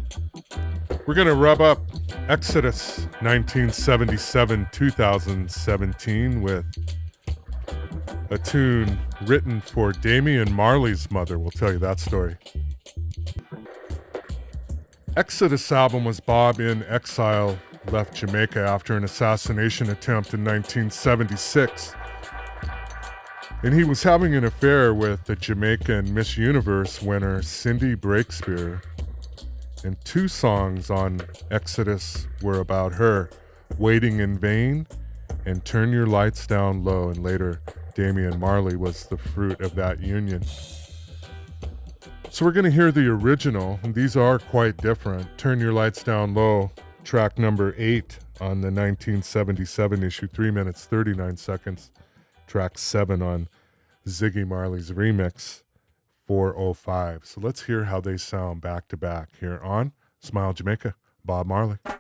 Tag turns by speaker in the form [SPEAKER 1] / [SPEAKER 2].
[SPEAKER 1] We're going to rub up Exodus 1977-2017 with a tune written for Damian Marley's mother. We'll tell you that story. Exodus album was Bob in exile, left Jamaica after an assassination attempt in 1976. And he was having an affair with the Jamaican Miss Universe winner Cindy Breakspear. And two songs on Exodus were about her, Waiting in Vain and Turn Your Lights Down Low. And later, Damian Marley was the fruit of that union. So we're going to hear the original, and these are quite different. Turn Your Lights Down Low, track number 8 on the 1977 issue, 3 minutes, 39 seconds. Track 7 on Ziggy Marley's remix, 405. So let's hear how they sound back to back here on Smile Jamaica, Bob Marley.